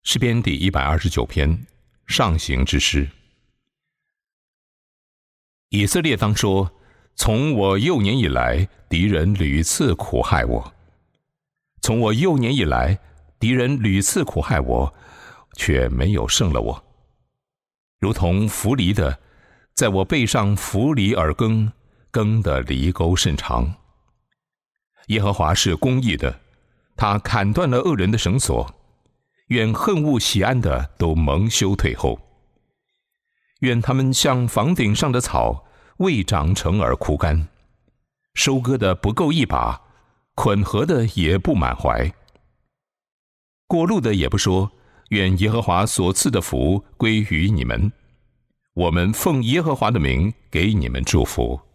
诗篇第129篇，上行之诗。以色列当说：从我幼年以来，敌人屡次苦害我。从我幼年以来，敌人屡次苦害我，却没有胜了我。如同扶犁的，在我背上扶犁而耕，耕的犁沟甚长。耶和华是公义的，他砍断了恶人的绳索。愿恨恶喜安的都蒙羞退后。愿他们像房顶上的草，未长成而枯干，收割的不够一把，捆禾的也不满怀。过路的也不说，愿耶和华所赐的福归于你们。我们奉耶和华的名给你们祝福。